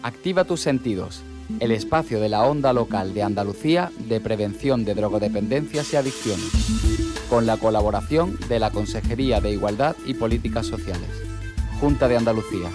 Activa tus sentidos, el espacio de la onda local de Andalucía de prevención de drogodependencias y adicciones, con la colaboración de la Consejería de Igualdad y Políticas Sociales, Junta de Andalucía.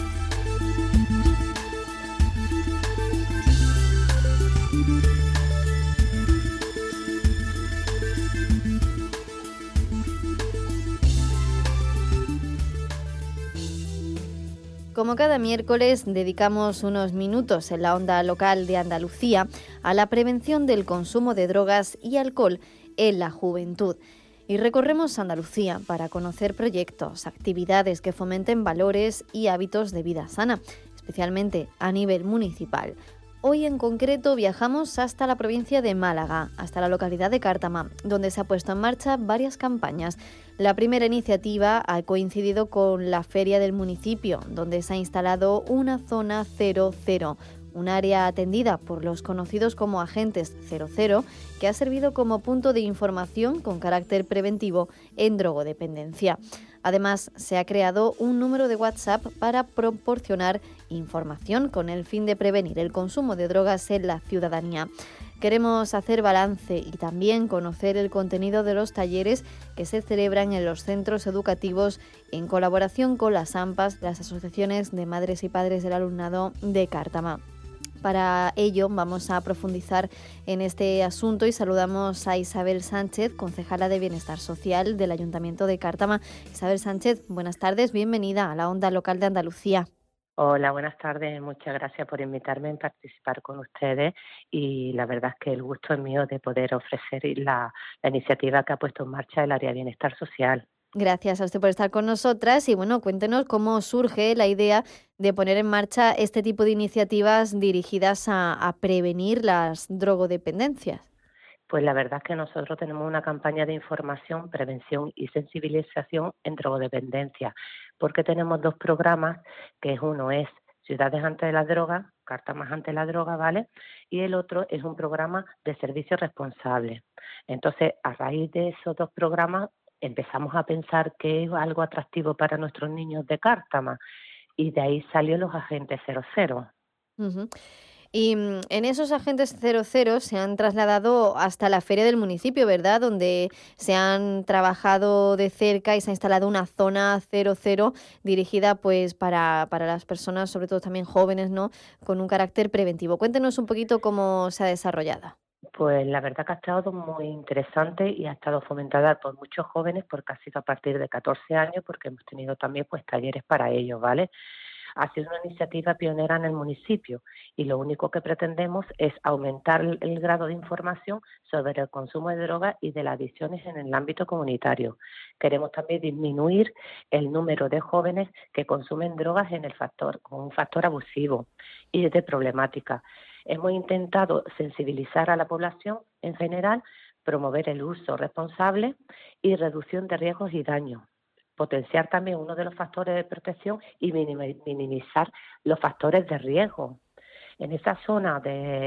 Como cada miércoles, dedicamos unos minutos en la onda local de Andalucía a la prevención del consumo de drogas y alcohol en la juventud. Y recorremos Andalucía para conocer proyectos, actividades que fomenten valores y hábitos de vida sana, especialmente a nivel municipal. Hoy en concreto viajamos hasta la provincia de Málaga, hasta la localidad de Cártama, donde se ha puesto en marcha varias campañas. La primera iniciativa ha coincidido con la feria del municipio, donde se ha instalado una zona 00, un área atendida por los conocidos como agentes 00, que ha servido como punto de información con carácter preventivo en drogodependencia. Además, se ha creado un número de WhatsApp para proporcionar información con el fin de prevenir el consumo de drogas en la ciudadanía. Queremos hacer balance y también conocer el contenido de los talleres que se celebran en los centros educativos en colaboración con las AMPAs, las asociaciones de madres y padres del alumnado de Cártama. Para ello vamos a profundizar en este asunto y saludamos a Isabel Sánchez, concejala de Bienestar Social del Ayuntamiento de Cártama. Isabel Sánchez, buenas tardes, bienvenida a la Onda Local de Andalucía. Hola, buenas tardes. Muchas gracias por invitarme a participar con ustedes y la verdad es que el gusto es mío de poder ofrecer la iniciativa que ha puesto en marcha el área de Bienestar Social. Gracias a usted por estar con nosotras y bueno, cuéntenos cómo surge la idea de poner en marcha este tipo de iniciativas dirigidas a prevenir las drogodependencias. Pues la verdad es que nosotros tenemos una campaña de información, prevención y sensibilización en drogodependencia, porque tenemos dos programas, que uno es Ciudades ante la droga, Cártama ante la droga, ¿vale? Y el otro es un programa de servicio responsable. Entonces, a raíz de esos dos programas, empezamos a pensar que es algo atractivo para nuestros niños de Cártama y de ahí salió los agentes 00. Uh-huh. Y en esos agentes 00 se han trasladado hasta la feria del municipio, ¿verdad? Donde se han trabajado de cerca y se ha instalado una zona 00 dirigida pues para las personas, sobre todo también jóvenes, ¿no? Con un carácter preventivo. Cuéntenos un poquito cómo se ha desarrollado. Pues la verdad que ha estado muy interesante y ha estado fomentada por muchos jóvenes porque ha sido a partir de 14 años porque hemos tenido también pues talleres para ellos, ¿vale? Ha sido una iniciativa pionera en el municipio y lo único que pretendemos es aumentar el grado de información sobre el consumo de drogas y de las adicciones en el ámbito comunitario. Queremos también disminuir el número de jóvenes que consumen drogas con un factor abusivo y de problemática. Hemos intentado sensibilizar a la población en general, promover el uso responsable y reducción de riesgos y daños. Potenciar también uno de los factores de protección y minimizar los factores de riesgo. En esa zona,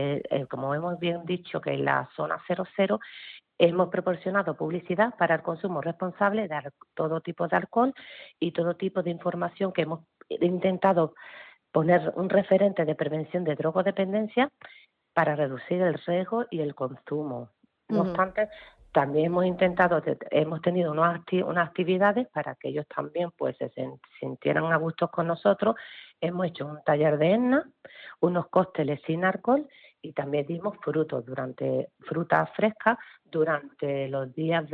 como hemos bien dicho, que es la zona 00, hemos proporcionado publicidad para el consumo responsable de todo tipo de alcohol y todo tipo de información que hemos intentado poner un referente de prevención de drogodependencia para reducir el riesgo y el consumo. No obstante, también hemos tenido unas actividades para que ellos también pues se sintieran a gusto con nosotros. Hemos hecho un taller de ENNA, unos cócteles sin alcohol y también dimos frutas frescas durante los días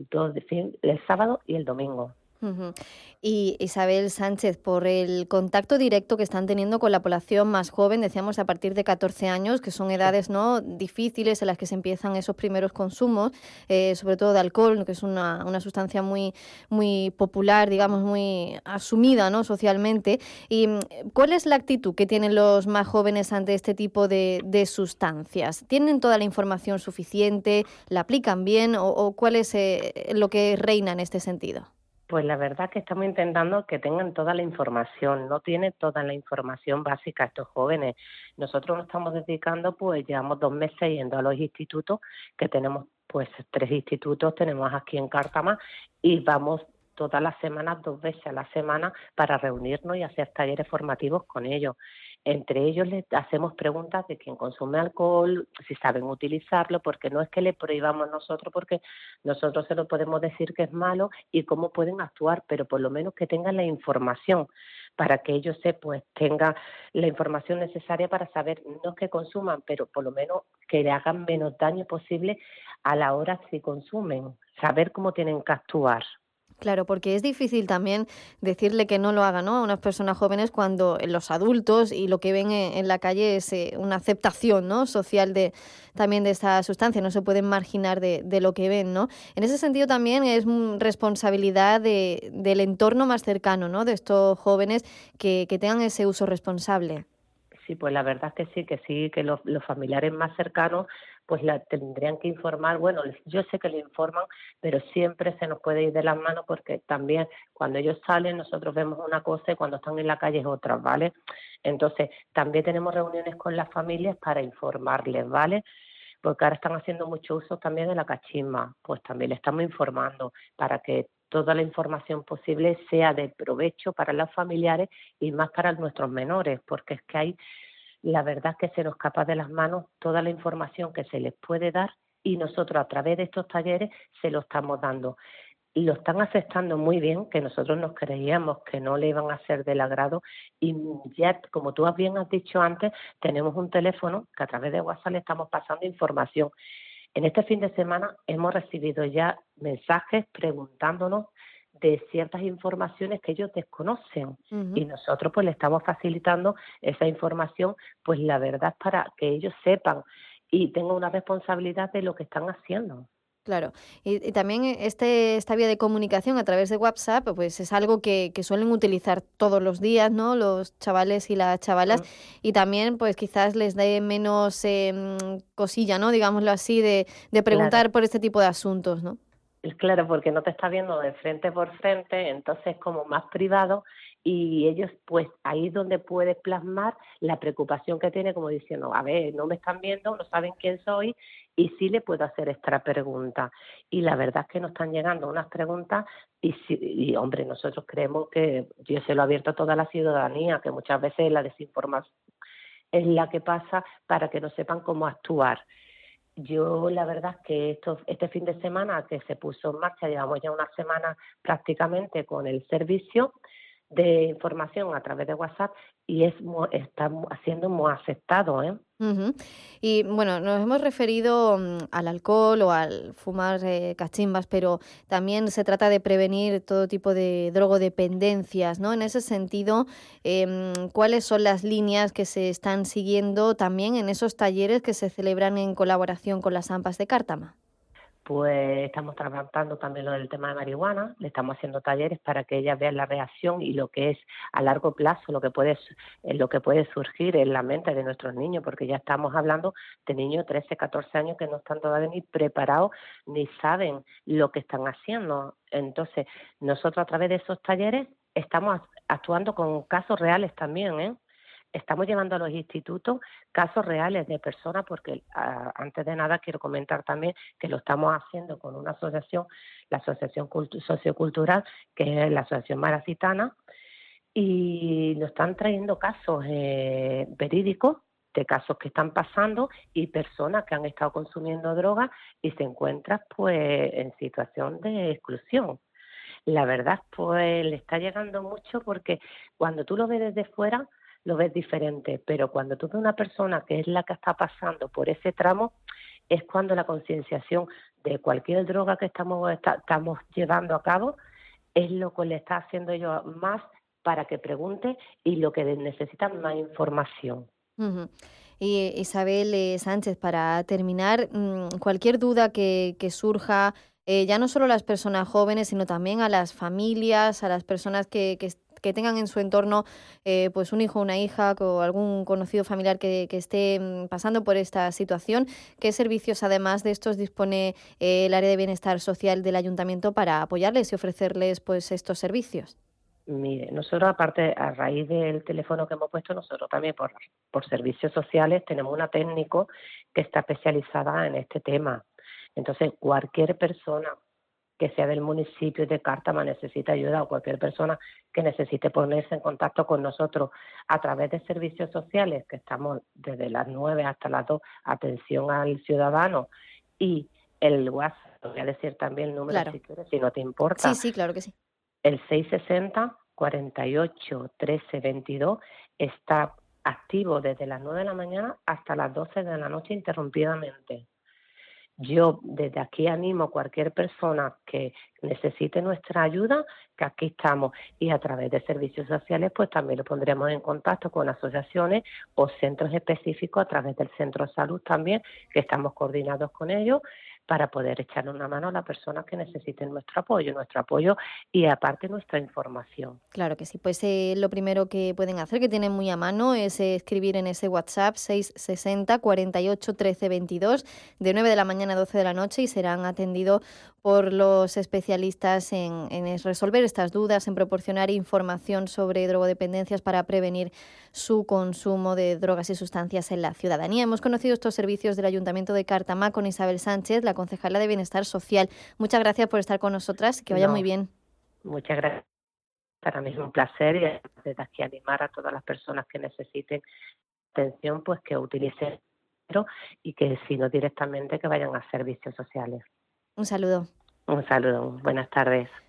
el sábado y el domingo. Uh-huh. Y Isabel Sánchez, por el contacto directo que están teniendo con la población más joven, decíamos a partir de 14 años, que son edades no difíciles en las que se empiezan esos primeros consumos, sobre todo de alcohol, que es una sustancia muy, muy popular, digamos, muy asumida, ¿no?, socialmente. ¿Y cuál es la actitud que tienen los más jóvenes ante este tipo de sustancias? ¿Tienen toda la información suficiente? ¿La aplican bien? ¿O cuál es lo que reina en este sentido? Pues la verdad que estamos intentando que tengan toda la información, no tienen toda la información básica estos jóvenes. Nosotros nos estamos dedicando, pues llevamos 2 meses yendo a los institutos, que tenemos pues 3 institutos, tenemos aquí en Cártama, y vamos todas las semanas, 2 veces a la semana, para reunirnos y hacer talleres formativos con ellos. Entre ellos les hacemos preguntas de quién consume alcohol, si saben utilizarlo, porque no es que le prohibamos nosotros, porque nosotros se lo podemos decir que es malo y cómo pueden actuar, pero por lo menos que tengan la información para que ellos pues tengan la información necesaria para saber, no es que consuman, pero por lo menos que le hagan menos daño posible a la hora si consumen, saber cómo tienen que actuar. Claro, porque es difícil también decirle que no lo haga, ¿no?, a unas personas jóvenes cuando los adultos y lo que ven en la calle es una aceptación, ¿no?, social también de esta sustancia. No se pueden marginar de lo que ven, ¿no? En ese sentido también es responsabilidad del entorno más cercano, ¿no?, de estos jóvenes que tengan ese uso responsable. Sí, pues la verdad es que sí, que los familiares más cercanos pues la tendrían que informar. Bueno, yo sé que le informan, pero siempre se nos puede ir de las manos porque también cuando ellos salen nosotros vemos una cosa y cuando están en la calle es otra, ¿vale? Entonces, también tenemos reuniones con las familias para informarles, ¿vale? Porque ahora están haciendo mucho uso también de la cachimba, pues también le estamos informando para que toda la información posible sea de provecho para los familiares y más para nuestros menores, porque es que la verdad es que se nos escapa de las manos toda la información que se les puede dar y nosotros a través de estos talleres se lo estamos dando. Y lo están aceptando muy bien, que nosotros nos creíamos que no le iban a ser del agrado y ya, como tú bien has dicho antes, tenemos un teléfono que a través de WhatsApp le estamos pasando información. En este fin de semana hemos recibido ya mensajes preguntándonos de ciertas informaciones que ellos desconocen y nosotros pues le estamos facilitando esa información, pues la verdad es para que ellos sepan y tengan una responsabilidad de lo que están haciendo. Claro, y también esta vía de comunicación a través de WhatsApp, pues es algo que suelen utilizar todos los días, ¿no?, los chavales y las chavalas, y también pues quizás les dé menos cosilla, ¿no?, digámoslo así, de preguntar Claro. por este tipo de asuntos, ¿no? Claro, porque no te está viendo de frente por frente, entonces como más privado y ellos pues ahí es donde puedes plasmar la preocupación que tiene como diciendo, a ver, no me están viendo, no saben quién soy y sí le puedo hacer esta pregunta. Y la verdad es que nos están llegando unas preguntas y hombre, nosotros creemos que yo se lo he abierto a toda la ciudadanía, que muchas veces la desinformación es la que pasa para que no sepan cómo actuar. Yo la verdad es que este fin de semana que se puso en marcha, llevamos ya una semana prácticamente con el servicio de información a través de WhatsApp y está siendo muy aceptado, ¿eh? Ujú. Y bueno, nos hemos referido al alcohol o al fumar cachimbas, pero también se trata de prevenir todo tipo de drogodependencias, ¿no? En ese sentido, ¿cuáles son las líneas que se están siguiendo también en esos talleres que se celebran en colaboración con las AMPAs de Cártama? Pues estamos tratando también lo del tema de marihuana, le estamos haciendo talleres para que ellas vean la reacción y lo que es a largo plazo, lo que puede surgir en la mente de nuestros niños, porque ya estamos hablando de niños de 13, 14 años que no están todavía ni preparados ni saben lo que están haciendo. Entonces, nosotros a través de esos talleres estamos actuando con casos reales también, ¿eh? Estamos llevando a los institutos casos reales de personas, porque antes de nada quiero comentar también que lo estamos haciendo con una asociación, la Asociación Sociocultural, que es la Asociación Maracitana, y nos están trayendo casos verídicos de casos que están pasando y personas que han estado consumiendo drogas y se encuentran pues en situación de exclusión. La verdad pues le está llegando mucho porque cuando tú lo ves desde fuera lo ves diferente, pero cuando tú ves una persona que es la que está pasando por ese tramo, es cuando la concienciación de cualquier droga que estamos llevando a cabo es lo que le está haciendo ellos más para que pregunte y lo que necesitan más información. Ujú. Y Isabel Sánchez, para terminar, cualquier duda que surja, ya no solo a las personas jóvenes, sino también a las familias, a las personas que tengan en su entorno pues un hijo o una hija o algún conocido familiar que esté pasando por esta situación, ¿qué servicios además de estos dispone el área de bienestar social del ayuntamiento para apoyarles y ofrecerles pues estos servicios? Mire, nosotros aparte, a raíz del teléfono que hemos puesto, nosotros también por servicios sociales tenemos una técnico que está especializada en este tema. Entonces, cualquier persona que sea del municipio de Cártama, necesita ayuda, o cualquier persona que necesite ponerse en contacto con nosotros a través de servicios sociales, que estamos desde las 9 hasta las 2, atención al ciudadano, y el WhatsApp, voy a decir también el número Claro. si quieres, si no te importa. Sí, sí, claro que sí. El 660 48 13 22 está activo desde las 9 de la mañana hasta las 12 de la noche interrumpidamente. Yo desde aquí animo a cualquier persona que necesite nuestra ayuda, que aquí estamos, y a través de servicios sociales pues también lo pondremos en contacto con asociaciones o centros específicos a través del centro de salud también, que estamos coordinados con ellos para poder echarle una mano a las personas que necesiten nuestro apoyo y aparte nuestra información. Claro que sí. Pues lo primero que pueden hacer, que tienen muy a mano, es escribir en ese WhatsApp 660 48 13 22 de 9 de la mañana a 12 de la noche y serán atendidos por los especialistas en resolver estas dudas, en proporcionar información sobre drogodependencias para prevenir su consumo de drogas y sustancias en la ciudadanía. Hemos conocido estos servicios del Ayuntamiento de Cártama con Isabel Sánchez, la concejala de Bienestar Social. Muchas gracias por estar con nosotras y que vaya muy bien. Muchas gracias. Para mí es un placer y desde aquí animar a todas las personas que necesiten atención, pues que utilicen y que si no directamente que vayan a servicios sociales. Un saludo. Un saludo, buenas tardes.